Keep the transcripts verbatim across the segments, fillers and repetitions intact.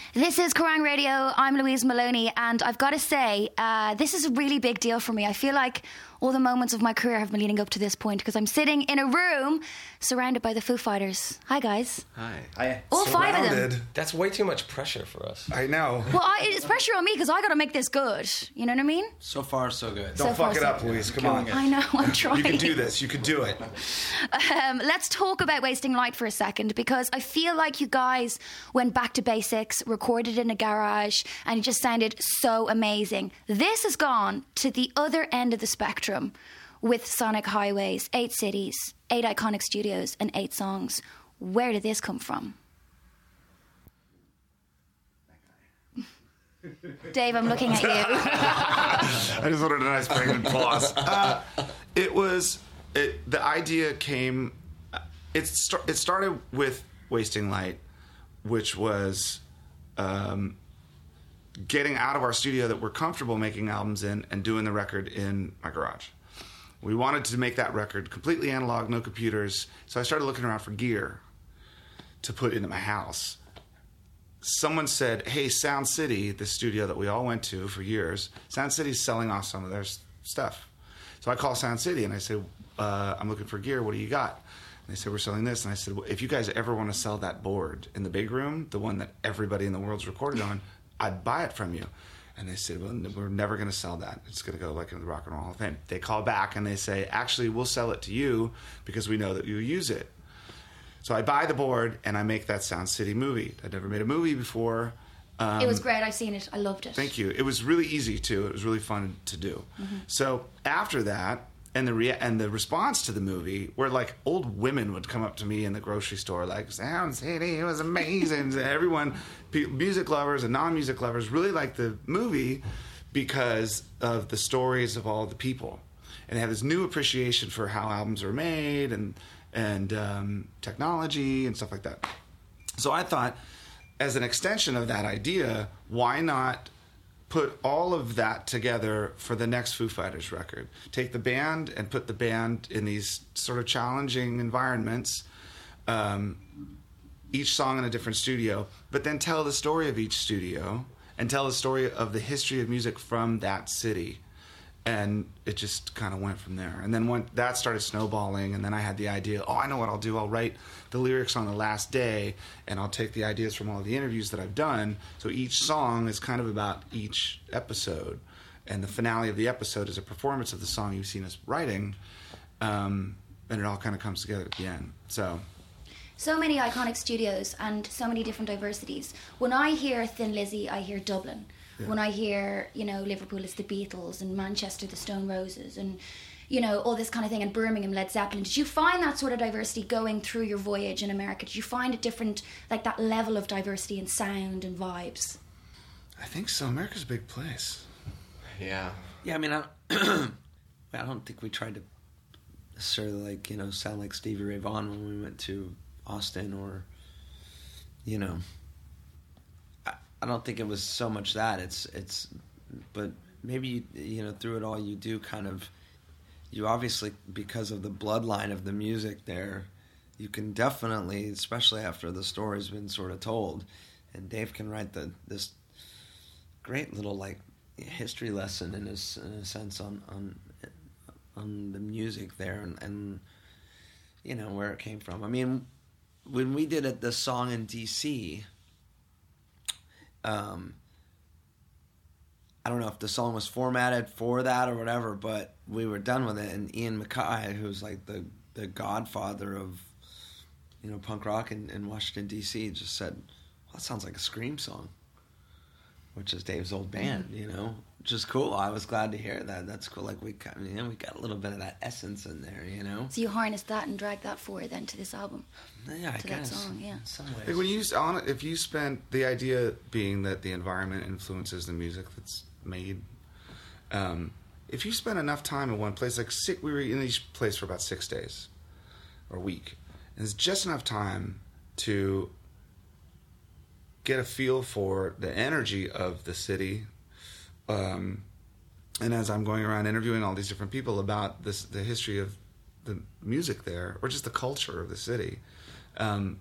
This is Kerrang Radio. I'm Louise Maloney, and I've got to say, uh, this is a really big deal for me. I feel like all the moments of my career have been leading up to this point because I'm sitting in a room surrounded by the Foo Fighters. Hi, guys. Hi. Hi. All five of them. Surrounded. That's way too much pressure for us. I know. Well, I, it's pressure on me because I got to make this good. You know what I mean? So far, so good. Don't So far, fuck it so up, good. Louise. Come Killing on. it. I know, I'm trying. You can do this. You can do it. Um, let's talk about Wasting Light for a second because I feel like you guys went back to basics, recorded in a garage, and it just sounded so amazing. This has gone to the other end of the spectrum with Sonic Highways, eight cities, eight iconic studios, and eight songs. Where did this come from? Dave, I'm looking at you. I just wanted a nice pregnant pause. Uh, it was it, the idea came. It start, it started with Wasting Light, which was um, getting out of our studio that we're comfortable making albums in and doing the record in my garage. We wanted to make that record completely analog, no computers. So I started looking around for gear to put into my house. Someone said, hey, Sound City, the studio that we all went to for years, Sound City's selling off some of their s- stuff. So I call Sound City and I said, uh, I'm looking for gear. What do you got? And they said, we're selling this. And I said, well, if you guys ever want to sell that board in the big room, the one that everybody in the world's recorded on, I'd buy it from you. And they said, well, we're never going to sell that. It's going to go like in the Rock and Roll Hall of Fame. They call back and they say, actually, we'll sell it to you because we know that you'll use it. So I buy the board and I make that Sound City movie. I'd never made a movie before. Um, It was great. I've seen it. I loved it. Thank you. It was really easy too. It was really fun to do. Mm-hmm. So after that, and the rea- and the response to the movie, where like old women would come up to me in the grocery store, like Sound City, it was amazing. Everyone, pe- music lovers and non-music lovers, really liked the movie because of the stories of all the people, and they have this new appreciation for how albums are made and and um, technology and stuff like that. So I thought, as an extension of that idea, why not put all of that together for the next Foo Fighters record? Take the band and put the band in these sort of challenging environments, um, each song in a different studio, but then tell the story of each studio and tell the story of the history of music from that city. And it just kind of went from there. And then when that started snowballing, and then I had the idea, oh, I know what I'll do. I'll write the lyrics on the last day, and I'll take the ideas from all the interviews that I've done. So each song is kind of about each episode. And the finale of the episode is a performance of the song you've seen us writing. Um, and it all kind of comes together at the end. So... So many iconic studios and so many different diversities. When I hear Thin Lizzy, I hear Dublin. Yeah. When I hear, you know, Liverpool, it's the Beatles, and Manchester, the Stone Roses, and, you know, all this kind of thing, and Birmingham, Led Zeppelin. Did you find that sort of diversity going through your voyage in America? Did you find it different, like that level of diversity in sound and vibes? I think so. America's a big place. Yeah. Yeah, I mean, I, I don't think we tried to necessarily, like, you know, sound like Stevie Ray Vaughan when we went to Austin, or, you know, I, I don't think it was so much that. It's, it's, but maybe, you, you know, through it all, you do kind of, you obviously, because of the bloodline of the music there, you can definitely, especially after the story's been sort of told, and Dave can write the this great little, like, history lesson in a, in a sense on, on, on the music there, and, and, you know, where it came from. I mean, when we did it, the song in D C, um, I don't know if the song was formatted for that or whatever, but we were done with it, and Ian MacKaye, who's like the, the godfather of, you know, punk rock in, in Washington, D C, just said, well, that sounds like a Scream song, which is Dave's old band, you know, which is cool. I was glad to hear that. That's cool. Like, we got, you know, we got a little bit of that essence in there, you know. So you harnessed that and dragged that forward then to this album. Yeah, I to guess. that song, yeah. In some ways. Like when you on if you spend the idea being that the environment influences the music that's made. Um, if you spend enough time in one place, like six, we were in each place for about six days or a week, and it's just enough time to get a feel for the energy of the city. Um, and as I'm going around interviewing all these different people about this, the history of the music there, or just the culture of the city, um,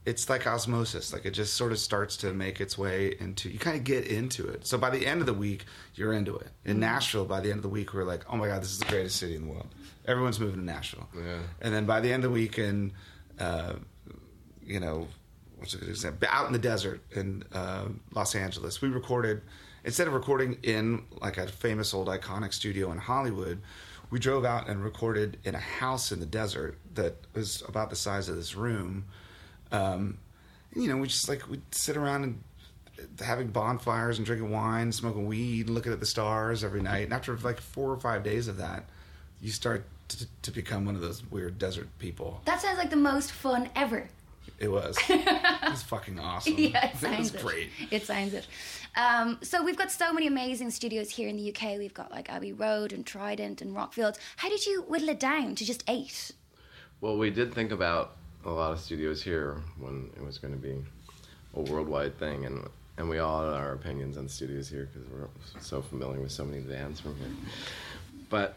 it's like osmosis. Like it just sort of starts to make its way into, you kind of get into it. So by the end of the week, you're into it. In Nashville, by the end of the week, we're like, oh my God, this is the greatest city in the world. Everyone's moving to Nashville. Yeah. And then by the end of the week in, uh, you know, what's a good example? Out in the desert in uh, Los Angeles, we recorded, instead of recording in like a famous old iconic studio in Hollywood, we drove out and recorded in a house in the desert that was about the size of this room. Um, you know, we just like, we'd sit around and having bonfires and drinking wine, smoking weed, and looking at the stars every night. And after like four or five days of that, you start to, to become one of those weird desert people. That sounds like the most fun ever. It was. It was fucking awesome. Yeah, it sounds it was it. great. It sounds it. Um, so we've got so many amazing studios here in the U K. We've got like Abbey Road and Trident and Rockfields. How did you whittle it down to just eight? Well, we did think about a lot of studios here when it was going to be a worldwide thing, and and we all had our opinions on studios here because we're so familiar with so many bands from here. But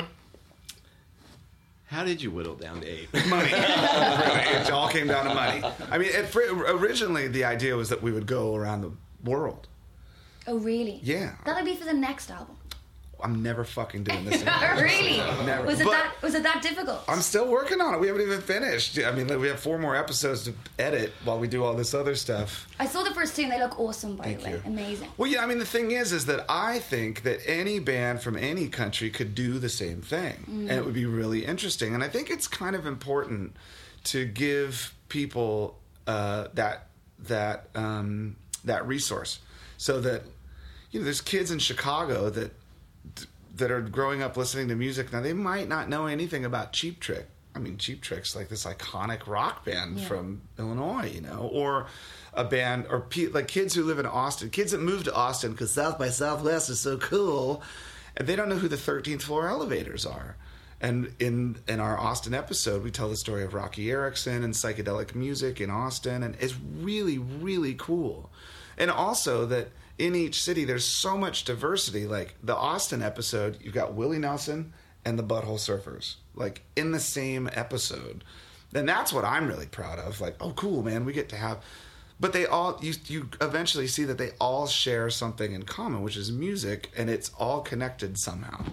how did you whittle down to eight? Money. Really, it all came down to money. I mean, it, originally the idea was that we would go around the world. Oh, really? Yeah. That'll be for the next album. I'm never fucking doing this again. Really? Never. Was it But that? Was it that difficult? I'm still working on it. We haven't even finished. I mean, we have four more episodes to edit while we do all this other stuff. I saw the first two and they look awesome, by Thank the way. you. Amazing. Well, yeah, I mean, the thing is, is that I think that any band from any country could do the same thing. Mm. And it would be really interesting. And I think it's kind of important to give people uh, that, that, um, that resource. So that, you know, there's kids in Chicago that that are growing up listening to music. Now, they might not know anything about Cheap Trick. I mean, Cheap Trick's like this iconic rock band Yeah. from Illinois, you know, or a band, or pe- like kids who live in Austin, kids that move to Austin because South by Southwest is so cool, and they don't know who the thirteenth Floor Elevators are. And in in our Austin episode, we tell the story of Rocky Erickson and psychedelic music in Austin, and it's really, really cool. And also that in each city, there's so much diversity. Like the Austin episode, you've got Willie Nelson and the Butthole Surfers, like in the same episode. And that's what I'm really proud of. Like, oh, cool, man, we get to have. But they all, you you eventually see that they all share something in common, which is music, and it's all connected somehow.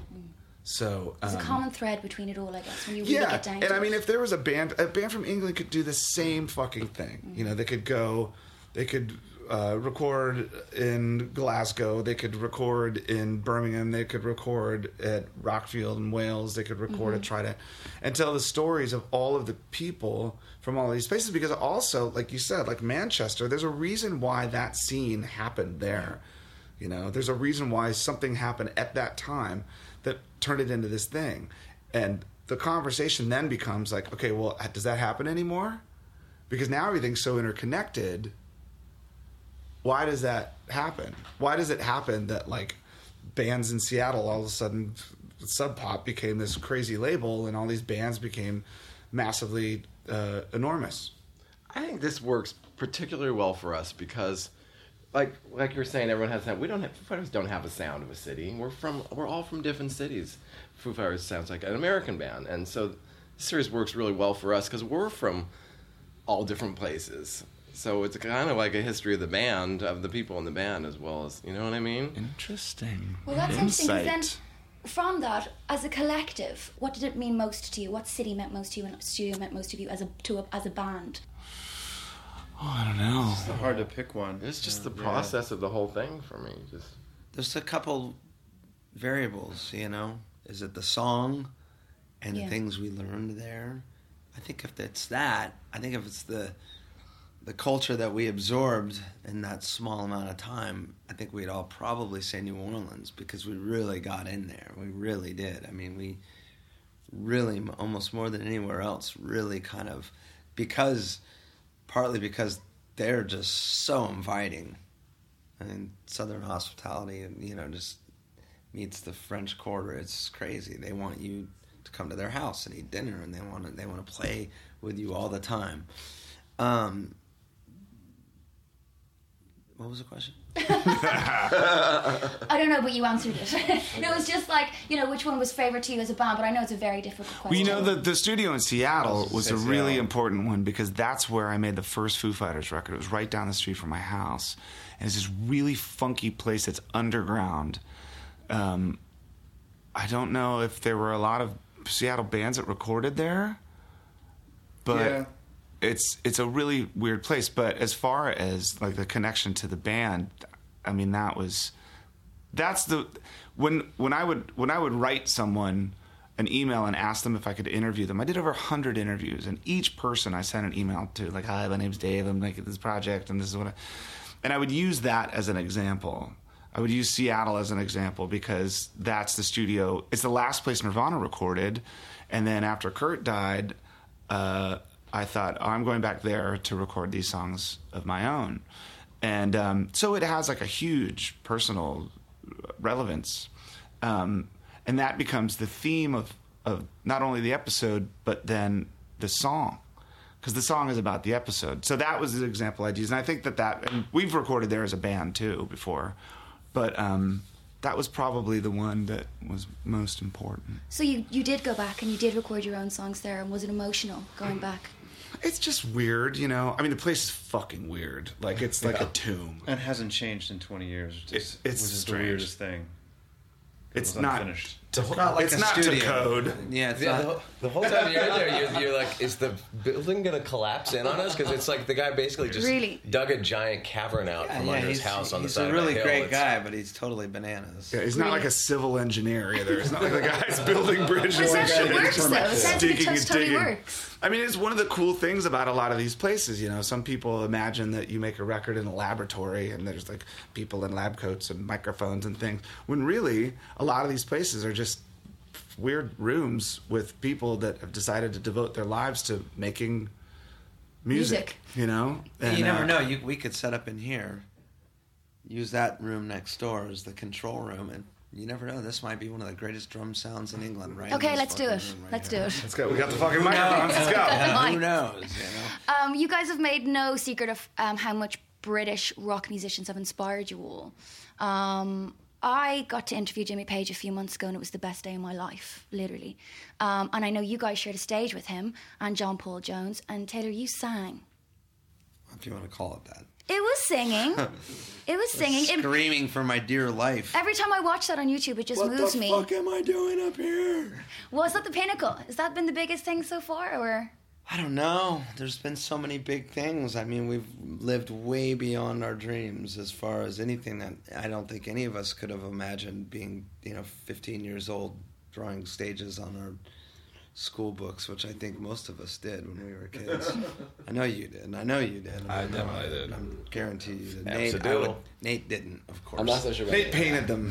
So There's um, a common thread between it all, I guess, when you really yeah, get down and to I mean, it. if there was a band, a band from England could do the same fucking thing. Mm-hmm. You know, they could go, they could uh, record in Glasgow, they could record in Birmingham, they could record at Rockfield in Wales, they could record Mm-hmm. at Trident, and tell the stories of all of the people from all these places. Because also, like you said, like Manchester, there's a reason why that scene happened there. You know, there's a reason why something happened at that time that turned it into this thing. And the conversation then becomes like, okay, well, does that happen anymore? Because now everything's so interconnected. Why does that happen? Why does it happen that like bands in Seattle all of a sudden, Sub Pop became this crazy label and all these bands became massively uh, enormous? I think this works particularly well for us because, like like you're saying, everyone has that. We don't have Foo Fighters don't have a sound of a city. We're from we're all from different cities. Foo Fighters sounds like an American band, and so the series works really well for us because we're from all different places. So it's kind of like a history of the band, of the people in the band, as well as, you know what I mean? Interesting. Well, that's interesting, 'cause then Insight. from that, as a collective, what did it mean most to you? What city meant most to you, and studio meant most to you as a to a, as a band? Oh, I don't know. It's hard to pick one. It's just Yeah. the process of the whole thing for me. Just There's a couple variables, you know. Is it the song and Yeah. the things we learned there? I think if it's that, I think if it's the the culture that we absorbed in that small amount of time, I think we'd all probably say New Orleans because we really got in there. We really did. I mean, we really, almost more than anywhere else, really kind of, because, partly because they're just so inviting. I mean, Southern hospitality, you know, just meets the French Quarter. It's crazy. They want you to come to their house and eat dinner, and they want to they want to play with you all the time. Um, What was the question? I don't know, but you answered it. No, it was just like, you know, which one was favorite to you as a band, but I know it's a very difficult question. Well, you know, the, the studio in Seattle was a really Seattle. important one because that's where I made the first Foo Fighters record. It was right down the street from my house. And it's this really funky place that's underground. Um, I don't know if there were a lot of Seattle bands that recorded there, but Yeah. it's it's a really weird place. But as far as like the connection to the band, I mean, that was that's the when when I would when I would write someone an email and ask them if I could interview them. I did over a hundred interviews, and each person I sent an email to, like, "Hi, my name's Dave. I'm making this project, and this is what," I, and I would use that as an example. I would use Seattle as an example because that's the studio. It's the last place Nirvana recorded, and then after Kurt died, uh, I thought, oh, I'm going back there to record these songs of my own, and um, so it has like a huge personal relevance. Um, And that becomes the theme of, of not only the episode, but then the song. Because the song is about the episode. So that was the example I'd use. And I think that that... And we've recorded there as a band, too, before. But um, that was probably the one that was most important. So you, you did go back and you did record your own songs there, and was it emotional going back? It's just weird, you know? I mean, the place is fucking weird. Like, it's like Yeah. a tomb. And it hasn't changed in twenty years. Which is, It- it's which is the strange. weirdest thing. It's was not... unfinished. To, It's not like it's a not studio. to code. Yeah, it's Yeah, not. the, whole- the whole time you're in there, you're, you're like, is the building going to collapse in on us? Because it's like the guy basically just Really? dug a giant cavern out Yeah, from yeah, under his he's, house on the he's side a really of a hill. great It's- guy, but he's totally bananas. Yeah, he's not like a civil engineer either. It's not like the guy's building bridges But it and sounds like shit. it works, He's though. It just sounds like it digging and totally digging. works. I mean, it's one of the cool things about a lot of these places. You know, some people imagine that you make a record in a laboratory and there's like people in lab coats and microphones and things. When really, a lot of these places are just weird rooms with people that have decided to devote their lives to making music. Music. You know, And you never uh, know. You, we could set up in here, use that room next door as the control room, and you never know. This might be one of the greatest drum sounds in England, right? Okay, in this let's do fucking it. room right Let's here. do it. Let's go. We got the fucking microphones. Let's go. Who knows? You know? Um, you guys have made no secret of um, how much British rock musicians have inspired you all. Um, I got to interview Jimmy Page a few months ago, and it was the best day of my life, literally. Um, and I know you guys shared a stage with him and John Paul Jones. And Taylor, you sang. If you want to call it that. It was singing. It was singing. It, Screaming for my dear life. every time I watch that on YouTube, it just moves me. am I doing up here? Was that the pinnacle? Has that been the biggest thing so far, or? I don't know. There's been so many big things. I mean, we've lived way beyond our dreams as far as anything that I don't think any of us could have imagined being, you know, fifteen years old, drawing stages on our school books, which I think most of us did when we were kids. I know you did. And I know you did. I mean, definitely did. I guarantee you did. Nate, I Absolutely. would, Nate didn't, of course. I'm not so sure about Nate that. painted them.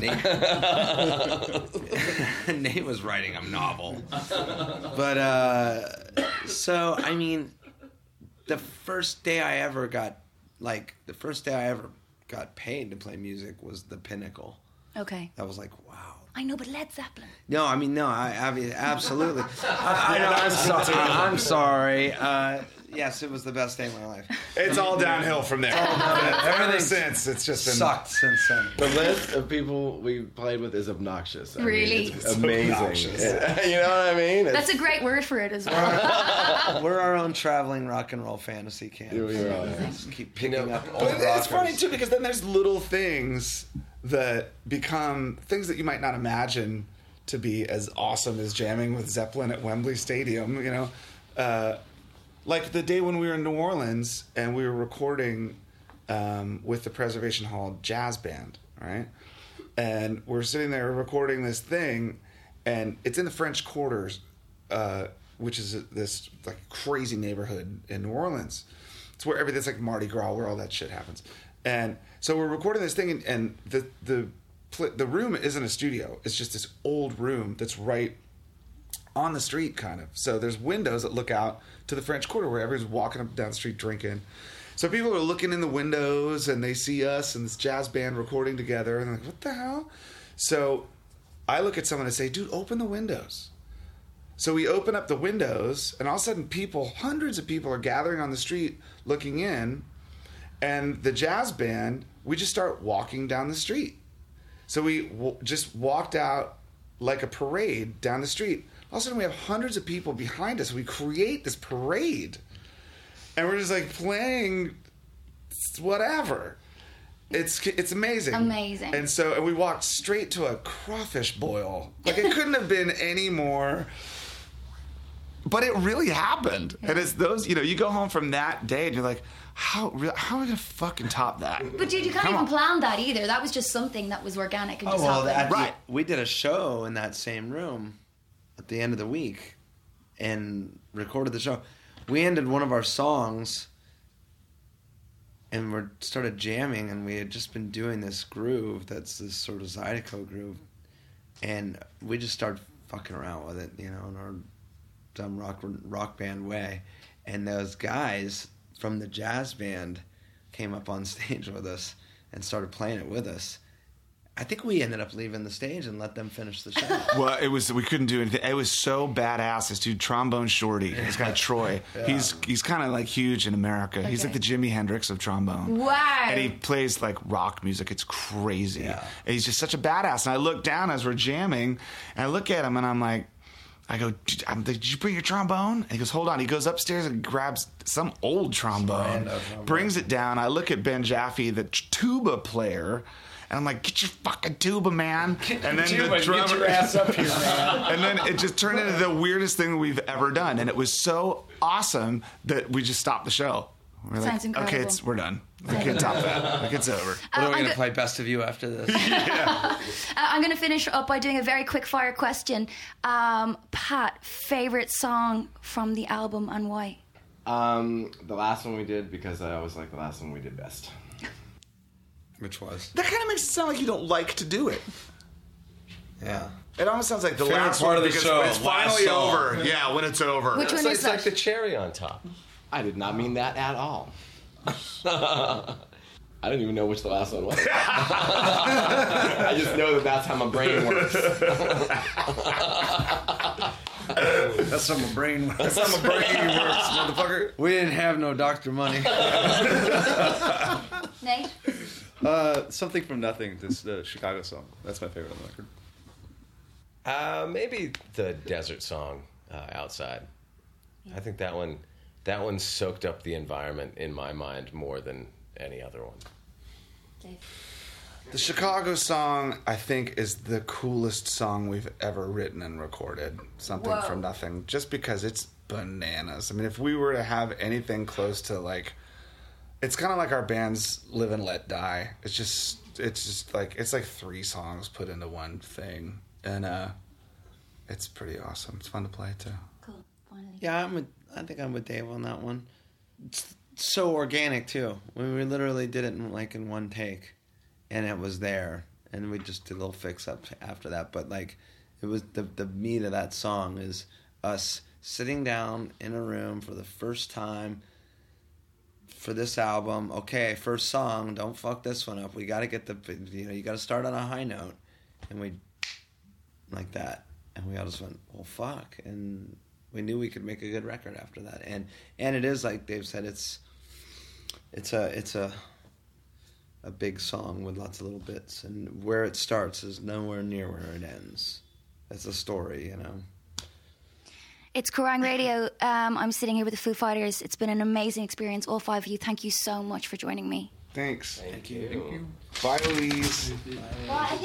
Nate, Nate was writing a novel. But, uh, so, I mean, the first day I ever got, like, the first day I ever got paid to play music was the pinnacle. Okay. That was like, wow. I know, but Led Zeppelin. No, I mean, no, I, I mean, absolutely. I, I know, I'm, so, I'm sorry. Uh, yes, it was the best day of my life. It's all downhill from there. Ever Everything's since, it's just been Sucked since then. The list of people we played with is obnoxious. I mean, Really? it's It's amazing. obnoxious. It- you know what I mean? It's, That's a great word for it as well. We're our own traveling rock and roll fantasy camp. You really are. Just keep picking You know, up old But it's rockers. funny too because then there's little things that become things that you might not imagine to be as awesome as jamming with Zeppelin at Wembley Stadium. You know, uh, like the day when we were in New Orleans and we were recording um, with the Preservation Hall Jazz Band, right? And we're sitting there recording this thing, and it's in the French Quarters, uh, which is this like crazy neighborhood in New Orleans. It's where everything's like Mardi Gras, where all that shit happens. And so we're recording this thing, and, and the the pl- the room isn't a studio. It's just this old room that's right on the street, kind of. So there's windows that look out to the French Quarter, where everyone's walking up and down the street drinking. So people are looking in the windows, and they see us and this jazz band recording together, and they're like, "What the hell?" So I look at someone and say, "Dude, open the windows." So we open up the windows, and all of a sudden, people, hundreds of people, are gathering on the street looking in. And the jazz band we just start walking down the street. So we w- just walked out like a parade down the street. All of a sudden, we have hundreds of people behind us. We create this parade, and we're just like playing whatever. It's it's amazing. Amazing. And so and we walked straight to a crawfish boil. Like it couldn't have been any more. But it really happened. Yeah. And it's those, you know, you go home from that day and you're like, how how are we gonna fucking top that? But dude, you can't Come even on. plan that either. That was just something that was organic and Oh just well, happened. that, Right. We did a show in that same room at the end of the week, and recorded the show. We ended one of our songs, and we started jamming, and we had just been doing this groove that's this sort of Zydeco groove, and we just started fucking around with it, you know, in our dumb rock rock band way. And those guys from the jazz band came up on stage with us and started playing it with us. I think we ended up leaving the stage and let them finish the show. Well, it was we couldn't do anything. It was so badass. This dude, Trombone Shorty, this guy Troy. Yeah. He's he's kind of like huge in America. He's Okay. like the Jimi Hendrix of trombone. Wow. And he plays like rock music. It's crazy. Yeah. And he's just such a badass. And I look down as we're jamming, and I look at him, and I'm like, I go, did, I'm, did you bring your trombone? And he goes, hold on. He goes upstairs and grabs some old trombone, rando trombone. brings it down. I look at Ben Jaffe, the t- tuba player, and I'm like, get your fucking tuba, man. And then Tuba, the get drummer, your ass up here, man. and then it just turned into the weirdest thing we've ever done. And it was so awesome that we just stopped the show. We're like, Sounds incredible. okay, it's, we're done. We can't top that. Like, it's over. What are we I'm going to go- play Best of You after this? Uh, I'm going to finish up by doing a very quick fire question. Um, Pat, favorite song from the album and why? Um, the last one we did, because I always like the last one we did best. Which was? That kind of makes it sound like you don't like to do it. Yeah. It almost sounds like the Favorite last part one of the because show, when it's last finally song. over. Yeah, when it's over. Which one So is it's that? like the cherry on top. I did not mean that at all. I didn't even know which the last one was. I just know that that's how my brain works. That's how my brain works. That's how my brain works, motherfucker. We didn't have no Doctor Money. Nate? Uh, Something from Nothing, this uh, Chicago song. That's my favorite on the record. Uh, maybe the desert song, uh, Outside. I think that one, that one soaked up the environment in my mind more than any other one. Dave. The Chicago song, I think, is the coolest song we've ever written and recorded. Something Whoa. from Nothing. Just because it's bananas. I mean, if we were to have anything close to, like... It's kind of like our band's Live and Let Die. It's just... It's just like... It's like three songs put into one thing. And, uh... It's pretty awesome. It's fun to play, too. Cool. Finally. Yeah, I'm with, I think I'm with Dave on that one. It's so organic, too. We, we literally did it in, like, in one take. And it was there. And we just did a little fix-up after that. But, like, it was... The, the meat of that song is us sitting down in a room for the first time... for this album. Okay, first song, don't fuck this one up. We got to get the, you know, you got to start on a high note. And we, like that. And we all just went, well, fuck. And we knew we could make a good record after that. And and it is, like Dave said, it's, it's a, it's a, a big song with lots of little bits. And where it starts is nowhere near where it ends. It's a story, you know. It's Kerrang Radio. Um, I'm sitting here with the Foo Fighters. It's been an amazing experience, all five of you. Thank you so much for joining me. Thanks. Thank you. Bye, Louise. Well, I think